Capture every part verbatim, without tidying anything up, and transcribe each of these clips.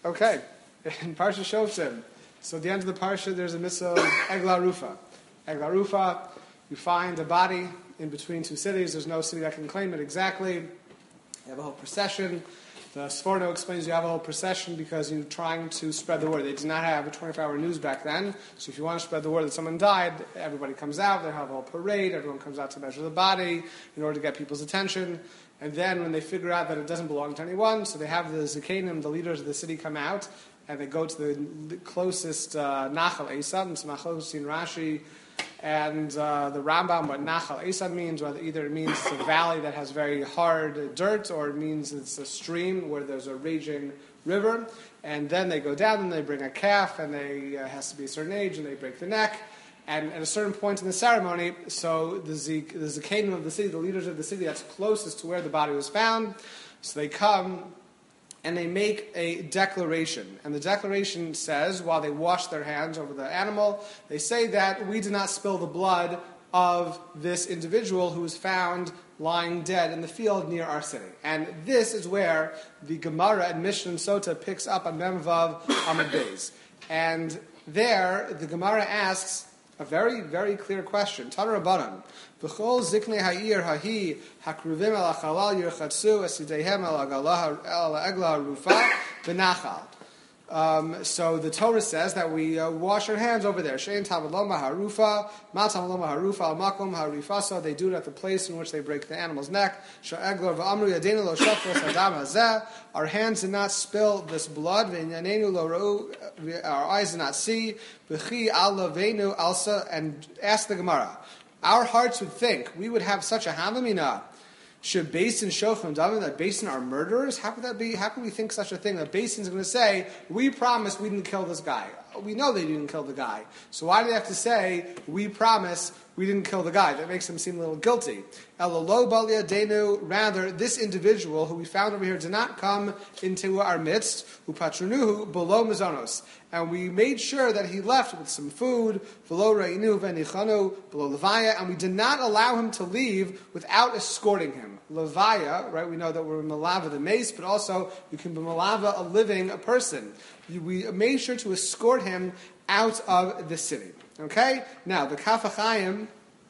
Okay, in Parsha Shoftim, so at the end of the Parsha, there's a mitzvah of Egla Rufa. Egla Rufa, you find a body in between two cities. There's no city that can claim it exactly. You have a whole procession. The Sforno explains you have a whole procession because you're trying to spread the word. They did not have a twenty-four hour news back then, so if you want to spread the word that someone died, everybody comes out. They have a whole parade. Everyone comes out to measure the body in order to get people's attention. And then when they figure out that it doesn't belong to anyone, so they have the Zikanim, the leaders of the city, come out, and they go to the closest uh, Nachal Esad, and Smachos in Rashi, and uh, the Rambam, what Nachal Esad means, whether either it means it's a valley that has very hard dirt, or it means it's a stream where there's a raging river. And then they go down and they bring a calf, and they uh, has to be a certain age, and they break the neck. And at a certain point in the ceremony, so the Zik, the Zikanim of the city, the leaders of the city that's closest to where the body was found, so they come and they make a declaration. And the declaration says, while they wash their hands over the animal, they say that we did not spill the blood of this individual who was found lying dead in the field near our city. And this is where the Gemara and Mishnah Sota picks up on Mem Vav Amud Beis. And there, the Gemara asks a very, very clear question. Tana Rabbanan, V'chol ziknei ha'ir hahi hakruvim el hachalal yirchatzu esideihem el egla rufa v'nachal. Um, so the Torah says that we uh, wash our hands over there. Shein tavad loma harufa, matam loma harufa al makom harifasa. They do it at the place in which they break the animal's neck. She'egla v'amru yadeinu lo shafros adam hazeh. Our hands did not spill this blood. V'inyanenu lo ra'u. Our eyes did not see. V'chi al lavenu alsa. And ask the Gemara. Our hearts would think we would have such a havamina. Should Basin show from David that Basin are murderers? How could that be? How could we think such a thing? That Basin's going to say, we promise we didn't kill this guy. We know they didn't kill the guy. So why do they have to say, we promise we didn't kill the guy? That makes them seem a little guilty. Rather, this individual who we found over here did not come into our midst, who patronuhu below mizonos. And we made sure that he left with some food, below re'inu v'nichanu, below levaya, and we did not allow him to leave without escorting him. Levaya, right, we know that we're malava the mace, but also you can be malava a living a person. We made sure to escort him out of the city. Okay? Now, the Kaf HaChaim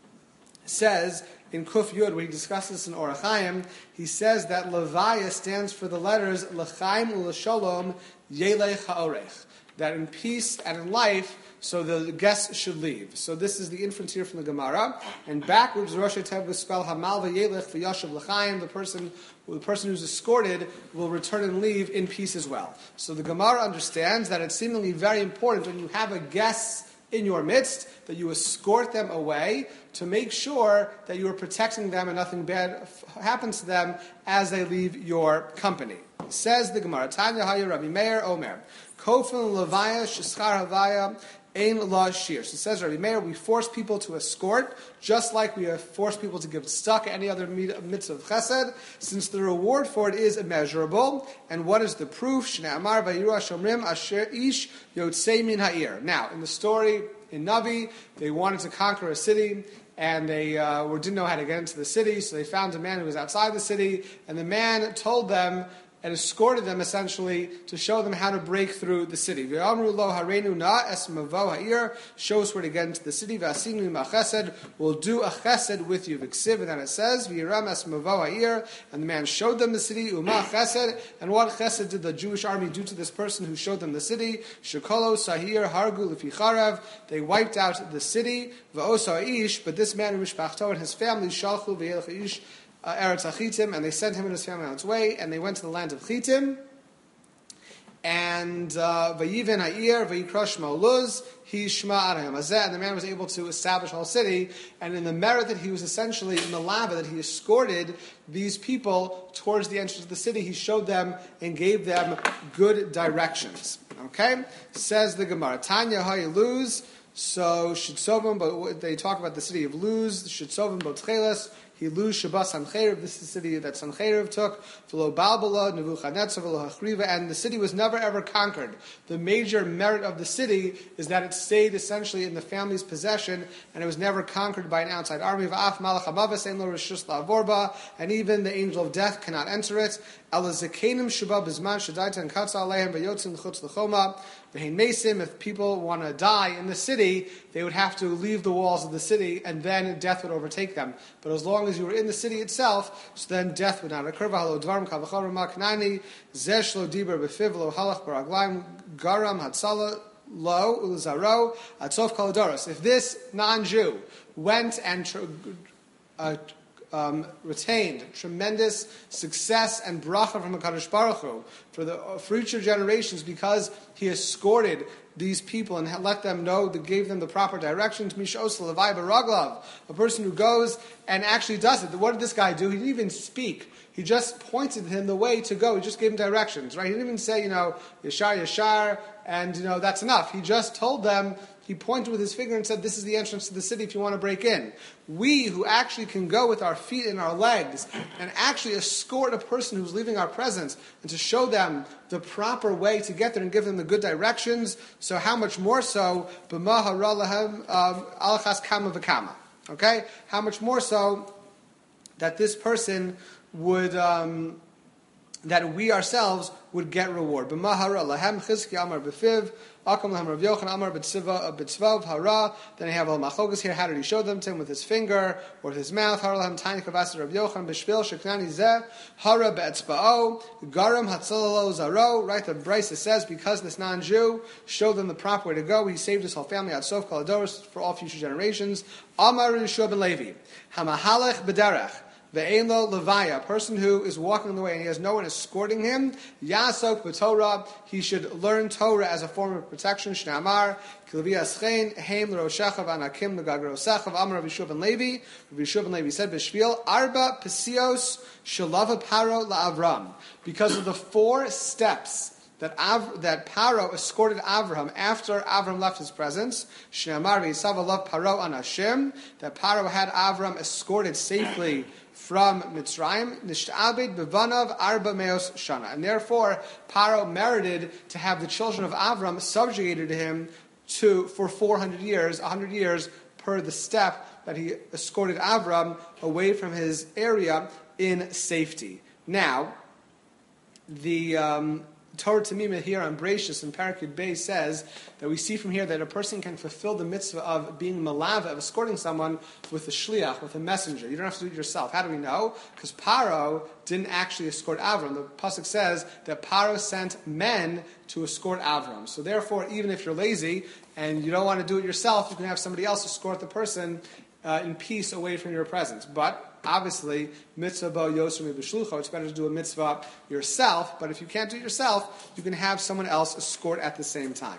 says in Kuf Yud, when he discusses this in Orach Chaim, he says that Levaya stands for the letters L'chaim u'L'sholom Yelech Ha'orech. That in peace and in life, so the guests should leave. So this is the inference here from the Gemara. And backwards, Rosh Tev will spell Hamal v'Yelech v'Yashav L'chaim. The person, the person who's escorted will return and leave in peace as well. So the Gemara understands that it's seemingly very important when you have a guest in your midst that you escort them away to make sure that you are protecting them and nothing bad happens to them as they leave your company. Says the Gemara, Tanya Hayu Rabbi Meir Omer, Kofin Levaya Shishchar Havaya Ein La Shir. So it says Rabbi Meir, we force people to escort, just like we have forced people to give stuck any other mitzvah of chesed, since the reward for it is immeasurable. And what is the proof? Shnei Amar Vayiru Shomrim Asher Ish Yotzei Min Ha'ir. Now, in the story in Navi, they wanted to conquer a city, and they uh, didn't know how to get into the city, so they found a man who was outside the city, and the man told them and escorted them essentially to show them how to break through the city. V'amru lo harenu na es mavo ha'ir. Show us where to get into the city. V'asinu ma chesed. We'll do a chesed with you. V'ksiv, and then it says v'yiram es mavo ha'ir. And the man showed them the city. Uma chesed. And what chesed did the Jewish army do to this person who showed them the city? Shekolo sahir hargu lefi charav. They wiped out the city. V'osa ish. But this man, Mishpachto, and his family, shalchu v'yelech ish. Uh, Eretz HaChitim, and they sent him and his family on its way, and they went to the land of Chitim, and Vayiven Ha'ir, Vayikra Shma Luz, He Shma Arahim Azeh, and the man was able to establish a whole city, and in the merit that he was essentially in the lava, that he escorted these people towards the entrance of the city, he showed them and gave them good directions. Okay? Says the Gemara, Tanya Hay Luz, so Shitzovim, but they talk about the city of Luz, Shitzovim Botcheles, Hilu Shabbat Sancheiriv, this is the city that Sancheiriv took, V'lo Balbala, Nebuchadnezzar, V'lo Hachriva, and the city was never ever conquered. The major merit of the city is that it stayed essentially in the family's possession, and it was never conquered by an outside army. V'af Malach HaMavas Ein Lo Rishus La'avor Ba, and even the angel of death cannot enter it. Ala zakenim sheba bizman shadaita and katza alehem vayotzin chutz l'choma v'hein mesim. If people want to die in the city, they would have to leave the walls of the city, and then death would overtake them. But as long as you were in the city itself, so then death would not occur. V'halo dvarim kavachor maknani zesh lo diber befiv lo halach baraglaim garam hatzala lo ulzaro atzof kaladoros. If this non-Jew went and tr- uh, Um, retained tremendous success and bracha from HaKadosh Baruch Hu for the uh, future generations because he escorted these people and let them know, that gave them the proper directions. Mishos levai baraglav, a person who goes and actually does it. What did this guy do? He didn't even speak. He just pointed him the way to go. He just gave him directions, right? He didn't even say, you know, yashar, yashar, and, you know, that's enough. He just told them, he pointed with his finger and said, this is the entrance to the city if you want to break in. We who actually can go with our feet and our legs and actually escort a person who's leaving our presence and to show them the proper way to get there and give them the good directions, so how much more so, okay? How much more so that this person would, um, that we ourselves would get reward. B'mahara lahem chizki amar b'fiv, akam lahem Rav Yochanan amar b'tzvav hara. Then I have al machogas here. How did he show them to him? With his finger or with his mouth? Hara lahem tiny kavas Rav Yochanan b'shvil sheknani zeh hara be'etzba'o garam hatzalalo zaro. Right, the Brisa says because this non-Jew showed them the proper way to go, he saved his whole family ad sof kaladoros for all future generations. Amar Yeshua ben Levi hamahalech b'derech. Ve'elo levaya, a person who is walking on the way and he has no one escorting him, yasok b'torah, he should learn Torah as a form of protection. Shnamar, kilvi aschein, heim l'roshechav anakim l'gagrosechav, amar Rabbi Yeshua ben Levi. Rabbi Yeshua ben Levi said, b'shvil arba pesios shalava paro la'avram. Because of the four steps that Av, that Paro escorted Avraham after Avraham left his presence, Shnamar v'yisav alav paro anashim, that Paro had Avraham escorted safely from Mitzrayim, Nishta'abed b'vanav arba meos shana. And therefore, Paro merited to have the children of Avram subjugated to him to, for four hundred years, one hundred years per the step that he escorted Avram away from his area in safety. Now, the um, Torah Tamima here on Bereshis in Parakid Bey says that we see from here that a person can fulfill the mitzvah of being malava, of escorting someone with a shliach, with a messenger. You don't have to do it yourself. How do we know? Because Paro didn't actually escort Avram. The pasuk says that Paro sent men to escort Avram. So therefore, even if you're lazy and you don't want to do it yourself, you can have somebody else escort the person uh, in peace away from your presence. But obviously, mitzvah bo yosemi b'shlucho, it's better to do a mitzvah yourself, but if you can't do it yourself, you can have someone else escort at the same time.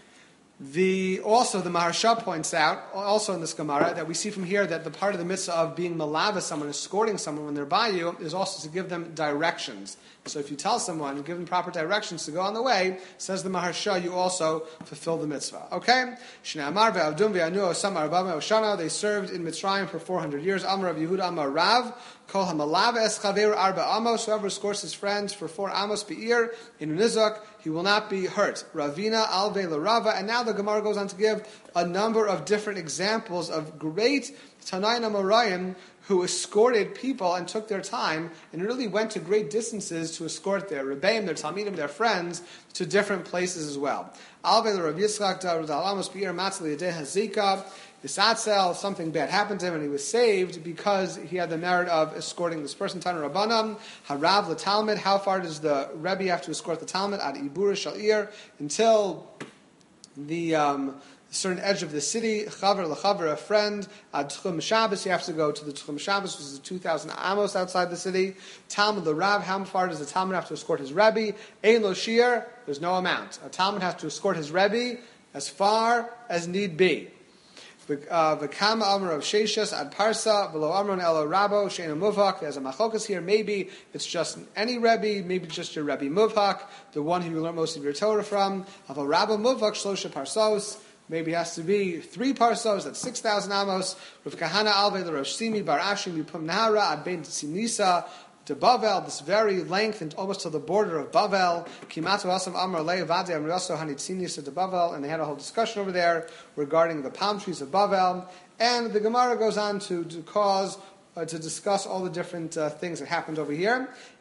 The also the Maharsha points out, also in this Gemara, that we see from here that the part of the mitzvah of being malava, someone escorting someone when they're by you, is also to give them directions. So if you tell someone, give them proper directions to go on the way, says the Maharsha, you also fulfill the mitzvah. Okay? Shne'amar ve'avdum ve'anu osam arba'am oshana. They served in Mitzrayim for four hundred years. Amar Rav Yehuda Amar Rav. Kol hamalava es chaver arba amos. Whoever escorts his friends for four amos be'ir in nizak, he will not be hurt. Ravina alve l'rava. And now the Gemara goes on to give a number of different examples of great Tanaim Amoraim who escorted people and took their time and really went to great distances to escort their Rebbeim, their Talmidim, their friends to different places as well. Alve l'Rav Yitzchak da'al amos be'ir matzli yadeh hazika. Yisatzel, something bad happened to him and he was saved because he had the merit of escorting this person. Tana Rabbanam, Harav l'Talmud. How far does the Rebbe have to escort the Talmud? Ad Ibura Shalir, until the um, certain edge of the city. Chaver l'chaver, a friend. Ad Tchum Shabbos, you have to go to the Tchum Shabbos, which is two thousand amos outside the city. Talmud l'Rav, how far does the Talmud have to escort his Rebbe? Ein lo shir, there's no amount. A Talmud has to escort his Rebbe as far as need be. V'kama amar of Sheshas ad Parsa v'lo amron elo Rabo she'ena muvhak. There's a machokas here. Maybe it's just any Rebbe, maybe just your Rebbe muvhak, the one who you learn most of your Torah from. Aval Rabo muvhak shlosha parsos. Maybe it has to be three parsos. That's six thousand amos. Rav Kahana alvei l'Rosh Simi bar Ashi mipum nahara ad bein Tzinisa to Bavel, this very length and almost to the border of Bavel. Kimatu asam amar lei vade amriaso hanitzinis to Bavel, and they had a whole discussion over there regarding the palm trees of Bavel. And the Gemara goes on to, to cause uh, to discuss all the different uh, things that happened over here.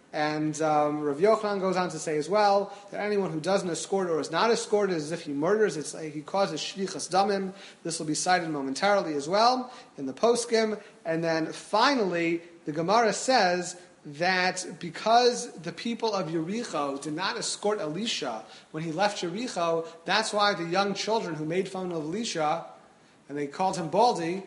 And um, Rav Yochanan goes on to say as well that anyone who doesn't escort or is not escorted is as if he murders. It's like he causes shlichus damim. This will be cited momentarily as well in the poskim. And then finally, the Gemara says that because the people of Yericho did not escort Elisha when he left Yericho, that's why the young children who made fun of Elisha, and they called him Baldy,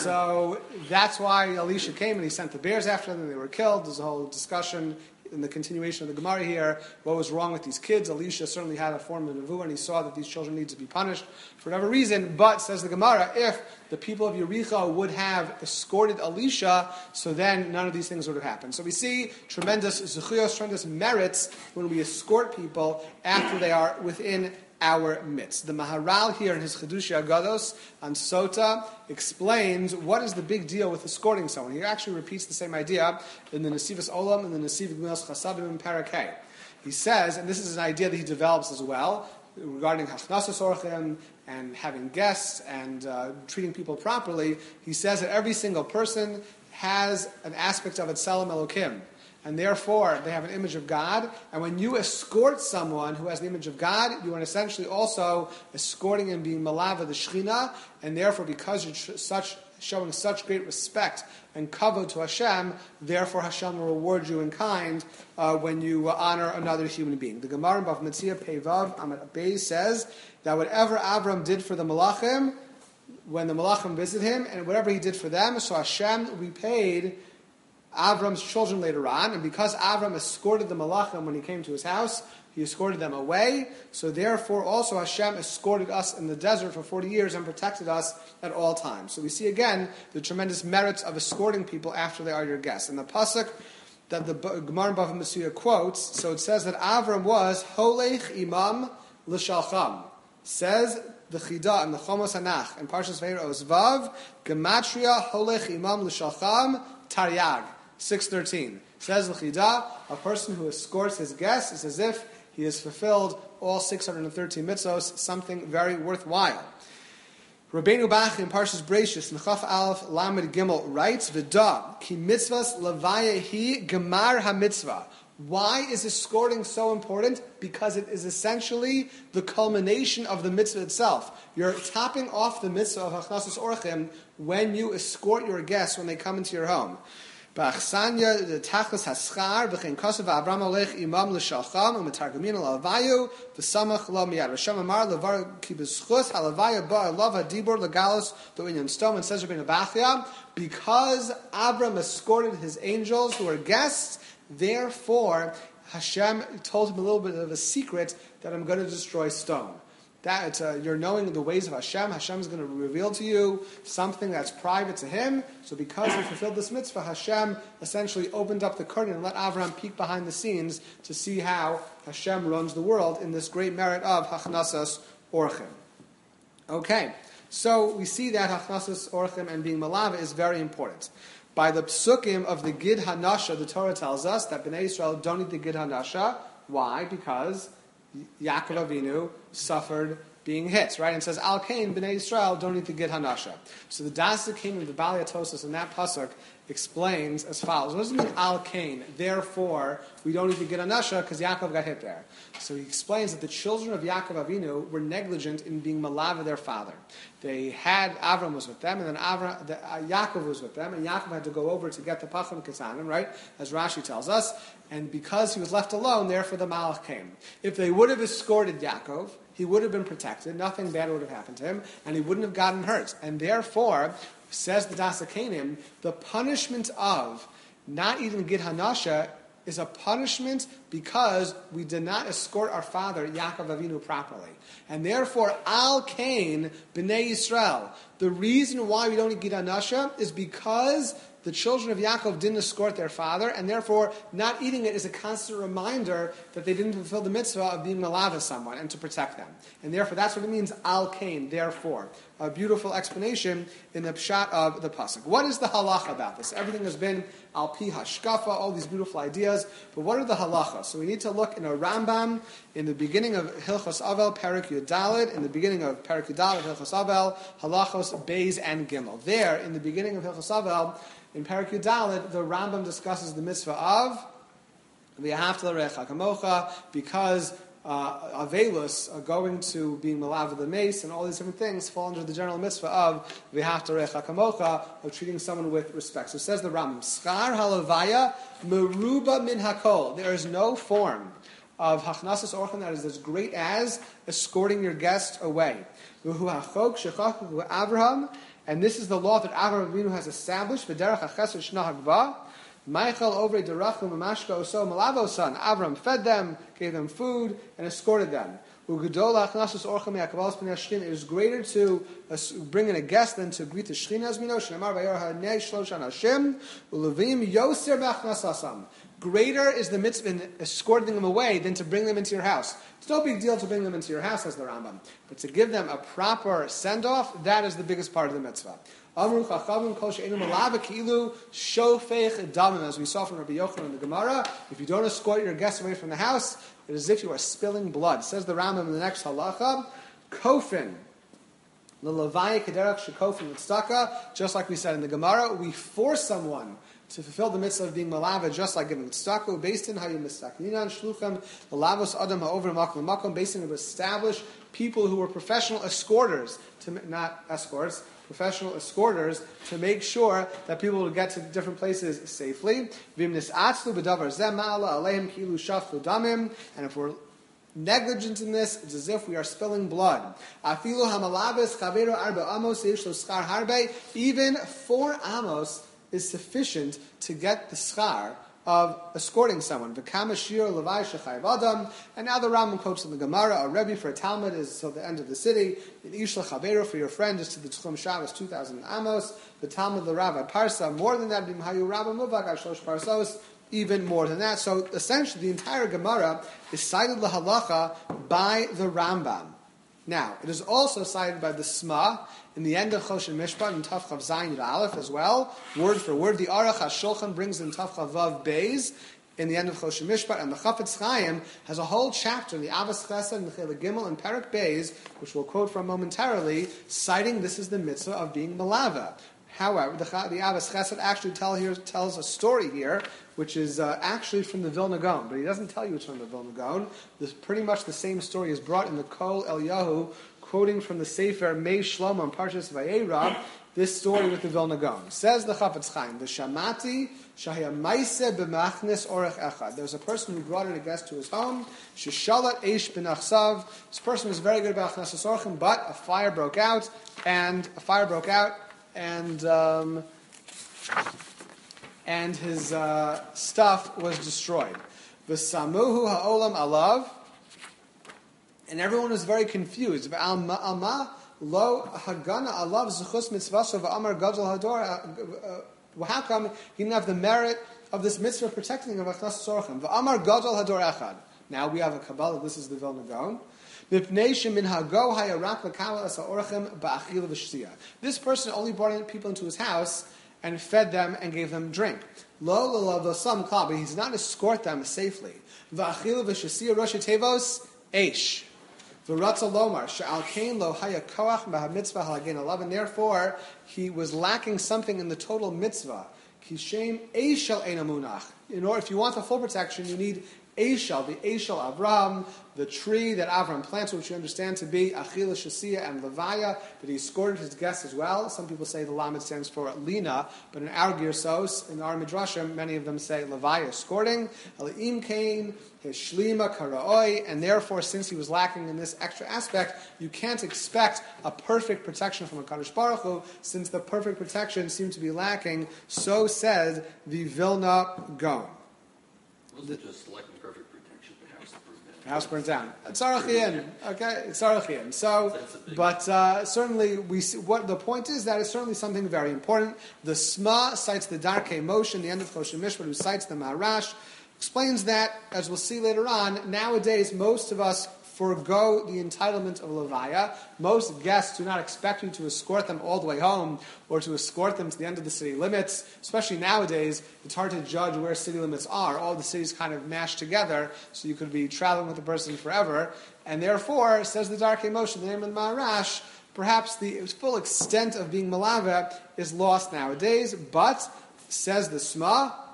so that's why Elisha came and he sent the bears after them and they were killed. There's a whole discussion in the continuation of the Gemara here, what was wrong with these kids. Elisha certainly had a form of nevuah, and he saw that these children need to be punished for whatever reason. But, says the Gemara, if the people of Yericho would have escorted Elisha, so then none of these things would have happened. So we see tremendous zechuyos, tremendous merits when we escort people after they are within our midst. The Maharal here in his Chedushi Agados on Sota explains what is the big deal with escorting someone. He actually repeats the same idea in the Nesivos Olam and the Nesiv Gemilas Chasadim in Parakeh. He says, and this is an idea that he develops as well, regarding Hachnasas Orchim and having guests and uh, treating people properly. He says that every single person has an aspect of Etzelem Elokim, and therefore they have an image of God. And when you escort someone who has the image of God, you are essentially also escorting and being malava the Shechina, and therefore because you're tr- such showing such great respect and kavod to Hashem, therefore Hashem will reward you in kind uh, when you uh, honor another human being. The Gemara in Bava Metzia Peivav Amud Beis says that whatever Avram did for the Malachim, when the Malachim visited him, and whatever he did for them, so Hashem repaid Avram's children later on, and because Avram escorted the Malachim when he came to his house, he escorted them away, so therefore also Hashem escorted us in the desert for forty years and protected us at all times. So we see again the tremendous merits of escorting people after they are your guests. And the pasuk that the Gemara in Bava Metzia quotes, so it says that Avram was Holech Imam L'Shalcham. Says the Chida and the Chomos Hanach and Parshas Vayikra Vav, Gematria Holech Imam L'Shalcham Taryag. six thirteen. Says the Chida, a person who escorts his guests is as if he has fulfilled all six hundred thirteen mitzvos, something very worthwhile. Rabbeinu Bach in Parshas Breishis in Chaf Aleph Lamed Gimel writes, V'da ki mitzvahs levaya hi gemar ha-mitzvah. Why is escorting so important? Because it is essentially the culmination of the mitzvah itself. You're topping off the mitzvah of Hachnasas Orchim when you escort your guests when they come into your home. Ba'achsanya the tachlis haschar v'chein kosev Avram olech imam l'shalcham u'metargamin l'alvayu v'samach lo miyad. Hashem amar levar ki b'schus halavaya ba'alav hadibur legalos do'inyan stom. And says Rabbeinu Bachya, because Avram escorted his angels who are guests, therefore Hashem told him a little bit of a secret that I'm going to destroy stone. That uh, you're knowing the ways of Hashem. Hashem is going to reveal to you something that's private to Him. So because he fulfilled this mitzvah, Hashem essentially opened up the curtain and let Avram peek behind the scenes to see how Hashem runs the world in this great merit of Hachnasas Orchim. Okay, so we see that Hachnasas Orchim and being malava is very important. By the psukim of the Gid Hanasha, the Torah tells us that Bnei Yisrael don't eat the Gid Hanasha. Why? Because Yaakov Avinu suffered being hit, right? And it says, Al Kain, Bnei Yisrael, don't eat the Gid Hanasha. So the Dasa King of the Bali Atosos in that pasuk explains as follows. What does it mean, Al Kain? Therefore, we don't eat the Gid Hanasha because Yaakov got hit there. So he explains that the children of Yaakov Avinu were negligent in being malava their father. They had, Avram was with them, and then Avram, the, uh, Yaakov was with them, and Yaakov had to go over to get the Pacham Kesanim, right? As Rashi tells us. And because he was left alone, therefore the Malach came. If they would have escorted Yaakov, he would have been protected, nothing bad would have happened to him, and he wouldn't have gotten hurt. And therefore, says the Dasa Kanim, the punishment of not eating Gid Hanasha is a punishment because we did not escort our father, Yaakov Avinu, properly. And therefore, Al Kain, Bnei Yisrael, the reason why we don't eat Gid Hanasha is because the children of Yaakov didn't escort their father, and therefore not eating it is a constant reminder that they didn't fulfill the mitzvah of being malava someone and to protect them. And therefore that's what it means, Al Kain, therefore. A beautiful explanation in the pshat of the pasuk. What is the halacha about this? Everything has been al pi hashkafa, all these beautiful ideas, but what are the halachas? So we need to look in a Rambam, in the beginning of Hilchos Avel, Perek Yud Daled, in the beginning of Perek Yud Daled, Hilchos Avel, halachos Beis and Gimel. There, in the beginning of Hilchos Avel, in Perek Yud Daled, the Rambam discusses the mitzvah of because uh, Avelus are going to being Malav the mace and all these different things fall under the general mitzvah of V'haftarecha kamocha, of treating someone with respect. So says the Rambam, Schar halavaya meruba min hakol. There is no form of hachnasas orchan that is as great as escorting your guest away. V'hu hachok shechachu Avraham, and this is the law that Avraham Avinu has established. V'derech hachesed shna hagva. Michael over Derachum Mashka Oso Malavo son. Avram fed them, gave them food, and escorted them. It is greater to uh, bring in a guest than to greet the Shechina, as we know. Greater is the mitzvah in escorting them away than to bring them into your house. It's no big deal to bring them into your house, says the Rambam. But to give them a proper send-off, that is the biggest part of the mitzvah. As we saw from Rabbi Yochanan in the Gemara, if you don't escort your guests away from the house, it is as if you are spilling blood. Says the Rambam in the next halacha, kofin, just like we said in the Gemara, we force someone to fulfill the mitzvah of being malava, just like giving tzedakah, based in how you mistakninan shlucham, malavos adam ha'over makom makom, based in to establish people who were professional escorters, to not escorts, professional escorters, to make sure that people will get to different places safely. And if we're negligent in this, it's as if we are spilling blood. Even four amos is sufficient to get the schar of escorting someone. And now the Rambam quotes in the Gemara, a Rebbe for a Talmud is till the end of the city. An Ish l'chaveru for your friend is to the Tchum Shabbos, two thousand amos. The Talmud l'Rava Parsa, more than that, B'mhayu Rabba Muvak, Ashlosh Parsos, even more than that. So essentially the entire Gemara is cited l'halacha by the Rambam. Now, it is also cited by the Sma in the end of Choshen Mishpat and Taf Chav Zayin Yud Aleph as well, word for word. The Aruch HaShulchan brings in Taf Chav Vav Beis in the end of Choshen Mishpat, and the Chafetz Chaim has a whole chapter, the Avos Chesed and the Chilek Gimel and Perek Beis, which we'll quote from momentarily, citing this is the mitzvah of being malava. However, the, the Avos Chesed actually tell here, tells a story here, which is uh, actually from the Vilna Gaon, but he doesn't tell you it's from the Vilna Gaon. This pretty much the same story is brought in the Kol Eliyahu, quoting from the Sefer Mei Shlomo and Parshas Vayera, this story with the Vilna Gaon. Says the Chafetz Chaim, the Shamati Shahya Maise b'machnes orech echad. There was a person who brought in a guest to his home. Sheshalat eish b'nachsav. This person was very good about achnesas orchim, but a fire broke out, and a fire broke out, and um, and his uh, stuff was destroyed. V'samuhu ha'olam alav. And everyone was very confused. Alma lo hagana alav zuchus mitzvaso v'amar gadol hador. How come he didn't have the merit of this mitzvah protecting of achnas sorchim? V'amar gadol hador echad. Now we have a Kabbalah. This is the Vilna Gaon. This person only brought in people into his house and fed them and gave them drink. Lo lo lo some but he did not escort them safely. V'achil v'shasir rosh tevos eish. V'ratza lomar she'al kain lo haya koach b'hamitzvah halagen alav, and therefore he was lacking something in the total mitzvah. Kishem eishal einamunach. In order, if you want the full protection, you need Eishal, the Eishal Avraham, the tree that Avraham planted, which you understand to be Achila Shasiya and Levaya, but he escorted his guests as well. Some people say the Lamed stands for Lina, but in our Girsos, in our Midrashim, many of them say Levaya, escorting, Elohim Kain, his Shlima Karaoi, and therefore, since he was lacking in this extra aspect, you can't expect a perfect protection from a Kadosh Baruch Hu, since the perfect protection seemed to be lacking. So says the Vilna Gaon. Wasn't it just lacking perfect protection? The house burned down. The house burns down. It's Arachian, okay? It's Arachian. So, but uh, certainly, we see, what the point is that it's certainly something very important. The Sma cites the Darkei Moshe in the end of Choshen Mishpat, who cites the Maharash, explains that, as we'll see later on, nowadays most of us forego the entitlement of Levaya. Most guests do not expect you to escort them all the way home or to escort them to the end of the city limits. Especially nowadays, it's hard to judge where city limits are. All the cities kind of mashed together, so you could be traveling with a person forever. And therefore, says the Darkei Moshe, the name of the Maharash, perhaps the full extent of being Malava is lost nowadays, but, says the Sma,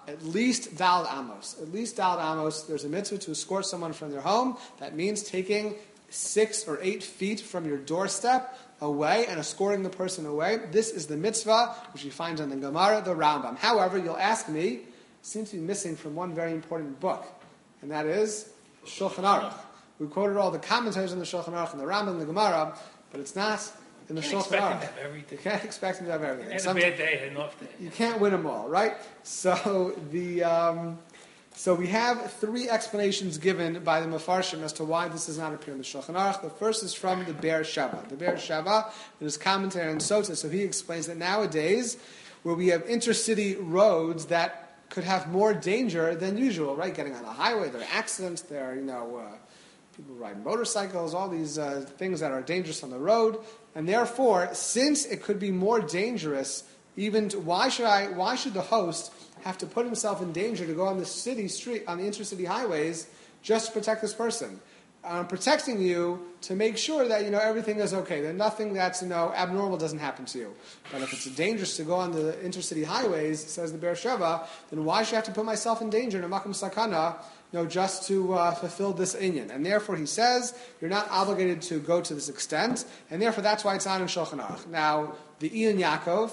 at least Dal Amos. At least Dal Amos, there's a mitzvah to escort someone from their home. That means taking six or eight feet from your doorstep away and escorting the person away. This is the mitzvah, which you find in the Gemara, the Rambam. However, you'll ask me, seems to be missing from one very important book, and that is Shulchan Aruch. We quoted all the commentaries in the Shulchan Aruch and the Rambam and the Gemara, but it's not in the Shulchan Aruch. You can't expect him to have everything. It's a bad day, an off day. You can't win them all, right? So the um, so we have three explanations given by the Mefarshim as to why this does not appear in the Shulchan Aruch. The first is from the Be'er Sheva. The Be'er Sheva, in his commentary on Sota, so he explains that nowadays, where we have intercity roads that could have more danger than usual, right? Getting on the highway, there are accidents, there are, you know, uh, people ride motorcycles, all these uh, things that are dangerous on the road. And therefore, since it could be more dangerous, even to, why should I? Why should the host have to put himself in danger to go on the city street, on the intercity highways, just to protect this person? I'm protecting you to make sure that, you know, everything is okay, that nothing that's, you know, abnormal doesn't happen to you. But if it's dangerous to go on the intercity highways, says the Be'er Sheva, then why should I have to put myself in danger in a Makom Sakana, you know, just to uh, fulfill this inyan? And therefore, he says, you're not obligated to go to this extent, and therefore that's why it's not in Shulchan Aruch. Now, the Ian Yaakov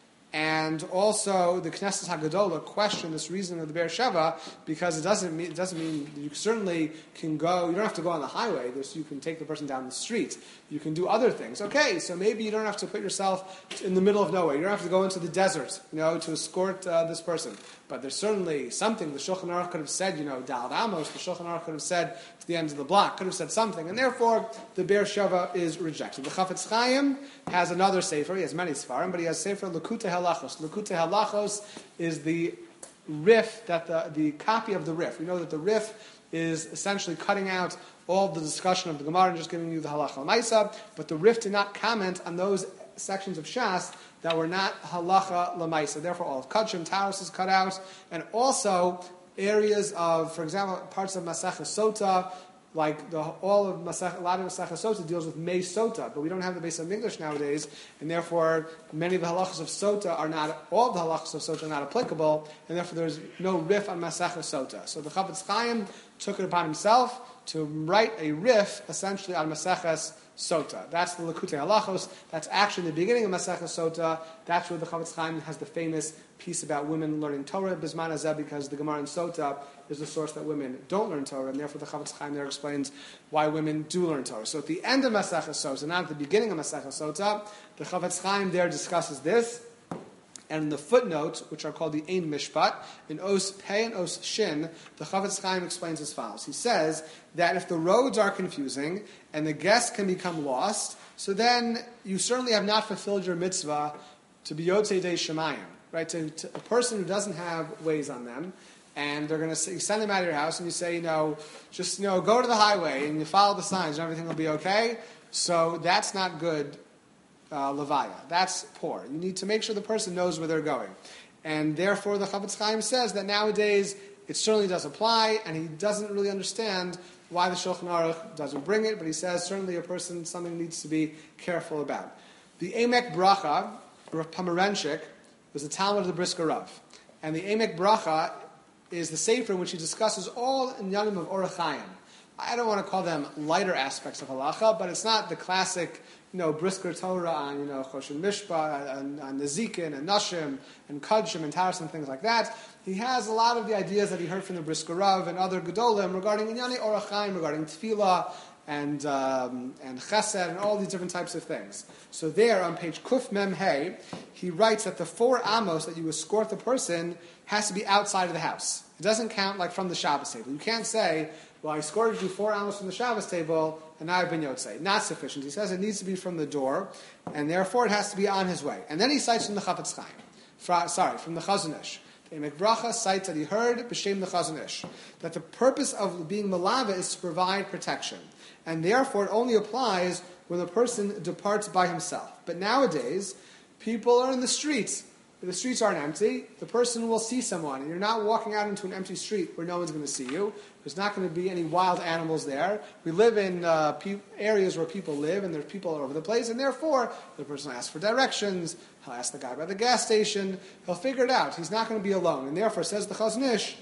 and also the Knesset Hagadola question this reason of the Be'er Sheva, because it doesn't mean it doesn't mean you certainly can go. You don't have to go on the highway. There's, you can take the person down the street. You can do other things. Okay, so maybe you don't have to put yourself in the middle of nowhere. You don't have to go into the desert, you know, to escort uh, this person. But there's certainly something the Shulchan Aruch could have said. You know, Dal Amos. The Shulchan Aruch could have said to the end of the block. Could have said something, and therefore the Be'er Sheva is rejected. The Chafetz Chaim has another sefer. He has many sefarim, but he has sefer Lekutei Halachos. Lekutei Halachos is the Rif, that the, the copy of the Rif. We know that the Rif is essentially cutting out all the discussion of the Gemara and just giving you the Halacha L'maisa, but the Rif did not comment on those sections of Shas that were not Halacha L'maisa. Therefore, all of Kachim, Taurus is cut out, and also areas of, for example, parts of Masechah Sota, like the, all of Masech, a lot of Masechah Sota deals with Mei Sota, but we don't have the Beis HaMikdash nowadays, and therefore many of the halachas of Sota are not, all of the halachas of Sota are not applicable, and therefore there's no riff on Masechah Sota. So the Chafetz Chaim took it upon himself to write a riff essentially on Masechah Sota. That's the Lekutei Halachos. That's actually the beginning of Masechah Sota. That's where the Chafetz Chaim has the famous piece about women learning Torah Bisman Hazeh, because the Gemara in Sota is the source that women don't learn Torah, and therefore the Chafetz Chaim there explains why women do learn Torah. So at the end of Masechah Sota, not at the beginning of Masechah Sota, the Chafetz Chaim there discusses this. And in the footnotes, which are called the Ein Mishpat, in Os Pei and Os Shin, the Chafetz Chaim explains as follows. He says that if the roads are confusing and the guests can become lost, so then you certainly have not fulfilled your mitzvah to be Yotzei Dei Shemayim, right? To, to a person who doesn't have ways on them, and they're going to you send them out of your house, and you say, you know, just you know, go to the highway and you follow the signs, and everything will be okay. So that's not good. Uh, Levaya. That's poor. You need to make sure the person knows where they're going. And therefore the Chafetz Chaim says that nowadays it certainly does apply, and he doesn't really understand why the Shulchan Aruch doesn't bring it, but he says certainly a person, something needs to be careful about. The Emek Bracha, Rav Pomerenchik, was the Talmud of the Brisker Rav. And the Emek Bracha is the sefer in which he discusses all inyanim of Orach Chaim. I don't want to call them lighter aspects of halacha, but it's not the classic, you know, brisker Torah on, you know, Choshen Mishpah, and, and Nezikin, and Nashim, and Kadshim, and Taras, and things like that. He has a lot of the ideas that he heard from the Brisker Rav and other Gedolim regarding Inyani Orach Chaim, regarding Tefillah, and um, and Chesed, and all these different types of things. So there, on page Kuf Mem Hey, he writes that the four amos that you escort the person has to be outside of the house. It doesn't count like from the Shabbos table. You can't say, well, I escorted you four amos from the Shabbos table, and now I've been Yotzei. Not sufficient. He says it needs to be from the door, and therefore it has to be on his way. And then he cites from the Chafetz Chaim. Fra, sorry, from the Chazon Ish. The Emek Bracha cites that he heard, b'shem the Chazon Ish, that the purpose of being Malava is to provide protection. And therefore it only applies when the person departs by himself. But nowadays, people are in the streets. If the streets aren't empty, the person will see someone. And you're not walking out into an empty street where no one's going to see you. There's not going to be any wild animals there. We live in uh, pe- areas where people live, and there's people all over the place, and therefore, the person will ask for directions. He'll ask the guy by the gas station. He'll figure it out. He's not going to be alone. And therefore, says the Chazon Ish,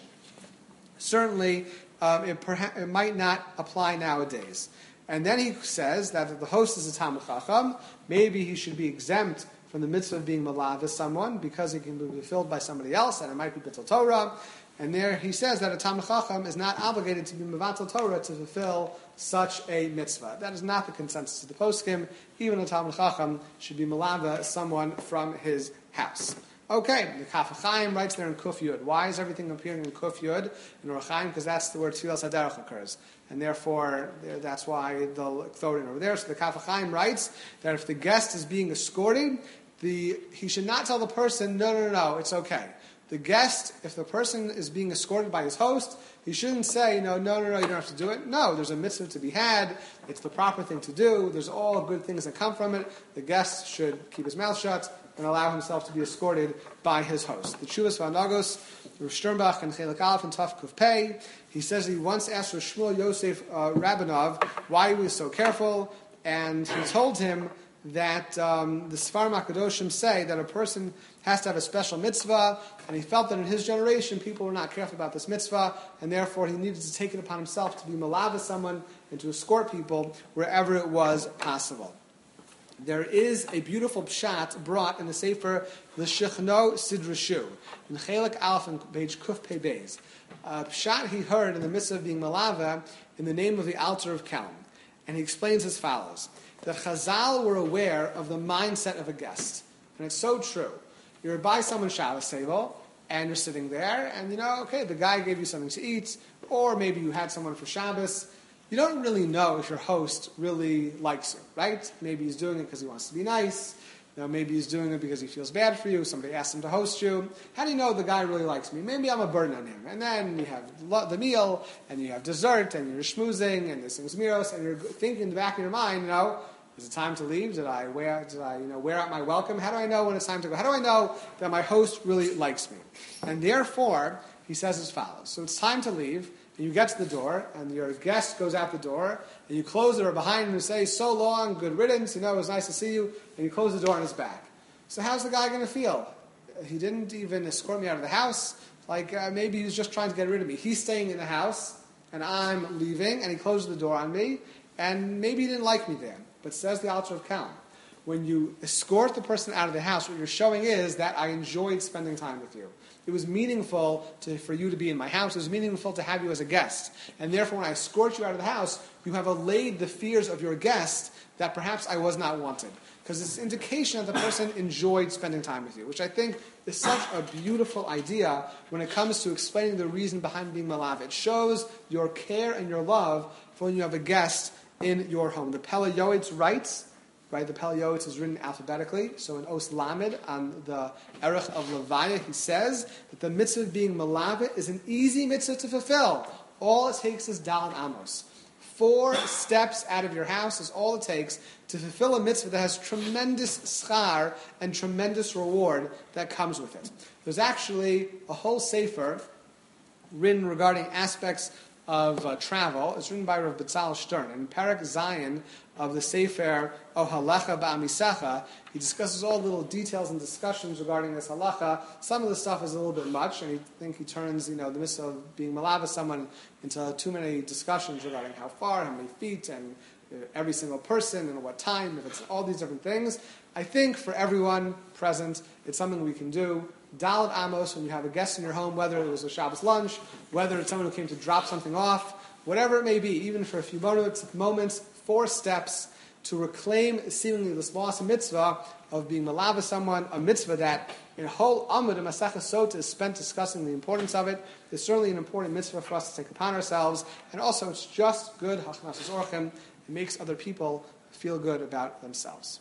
certainly um, it, perha- it might not apply nowadays. And then he says that if the host is a Talmid Chacham, maybe he should be exempt from the mitzvah of being malav as someone because he can be fulfilled by somebody else, and it might be B'tel Torah. And there he says that a Talmid Chacham is not obligated to be Mevatel Torah to fulfill such a mitzvah. That is not the consensus of the poskim. Even a Talmid Chacham should be malava someone from his house. Okay, the Kaf HaChaim writes there in Kuf Yud. Why is everything appearing in Kuf Yud in Or HaChaim? Because that's the where Tfilas HaDerech occurs. And therefore, that's why they'll throw it in over there. So the Kaf HaChaim writes that if the guest is being escorted, the, he should not tell the person, no, no, no, no, it's okay. The guest, if the person is being escorted by his host, he shouldn't say, no, no, no, no, you don't have to do it. No, there's a mitzvah to be had. It's the proper thing to do. There's all good things that come from it. The guest should keep his mouth shut and allow himself to be escorted by his host. The Tshuvas V'Anagos, Rav Sternbach and Chelik Aleph and Taf Kuf Pei, he says he once asked Rav Shmuel Yosef uh, Rabbanov why he was so careful, and he told him that um, the Sfarim HaKadoshim say that a person has to have a special mitzvah, and he felt that in his generation people were not careful about this mitzvah, and therefore he needed to take it upon himself to be malava someone and to escort people wherever it was possible. There is a beautiful pshat brought in the Sefer L'Shechno Sidrashu, in Chelik Aleph and page Kuf Pei Beis. A pshat he heard in the midst of being malava in the name of the Alter of Kelm. And he explains as follows, that Chazal were aware of the mindset of a guest. And it's so true. You're by someone's Shabbos table, and you're sitting there, and you know, okay, the guy gave you something to eat, or maybe you had someone for Shabbos. You don't really know if your host really likes you, right? Maybe he's doing it because he wants to be nice. You know, maybe he's doing it because he feels bad for you. Somebody asked him to host you. How do you know the guy really likes me? Maybe I'm a burden on him. And then you have the meal, and you have dessert, and you're schmoozing, and this thing's miros, and you're thinking in the back of your mind, you know, is it time to leave? Did I wear? Did I, you know, wear out my welcome? How do I know when it's time to go? How do I know that my host really likes me? And therefore, he says as follows: so it's time to leave, and you get to the door, and your guest goes out the door, and you close the door behind him and say, "So long, good riddance. You know, it was nice to see you." And you close the door on his back. So how's the guy going to feel? He didn't even escort me out of the house. Like uh, maybe he was just trying to get rid of me. He's staying in the house, and I'm leaving, and he closed the door on me, and maybe he didn't like me then. But says the Alter of Kelm, when you escort the person out of the house, what you're showing is that I enjoyed spending time with you. It was meaningful to, for you to be in my house. It was meaningful to have you as a guest. And therefore, when I escort you out of the house, you have allayed the fears of your guest that perhaps I was not wanted. Because it's an indication that the person enjoyed spending time with you, which I think is such a beautiful idea when it comes to explaining the reason behind being malav. It shows your care and your love for when you have a guest in your home. The Pele Yoetz writes, right, the Pele Yoetz is written alphabetically, so in Os Lamed, on the Erech of Levaya, he says that the mitzvah of being malava is an easy mitzvah to fulfill. All it takes is Dal and Amos. Four steps out of your house is all it takes to fulfill a mitzvah that has tremendous schar and tremendous reward that comes with it. There's actually a whole sefer written regarding aspects of uh, travel. It's written by Rav Betzal Stern. And in Parak Zion of the Sefer O Halacha Ba'amisacha, he discusses all the little details and discussions regarding this halacha. Some of the stuff is a little bit much, and I think he turns, you know, the mitzvah of being malava someone into too many discussions regarding how far, how many feet, and uh, every single person, and what time, if it's all these different things. I think for everyone present, it's something we can do. Dalet Amos, when you have a guest in your home, whether it was a Shabbos lunch, whether it's someone who came to drop something off, whatever it may be, even for a few moments, moments four steps to reclaim seemingly this lost mitzvah of being malava someone, a mitzvah that in a whole Amud and Masechah Sota is spent discussing the importance of it. It's certainly an important mitzvah for us to take upon ourselves, and also it's just good, hachnas orchim, it makes other people feel good about themselves.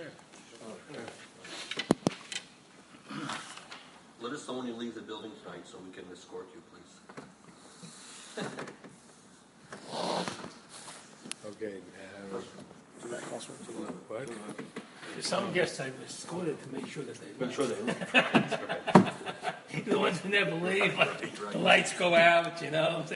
Let us know when you leave the building tonight so we can escort you, please. Okay. Uh, what? Some guests I've escorted to make sure that they I'm leave. sure they leave. The ones who never leave, like, the lights go out, you know.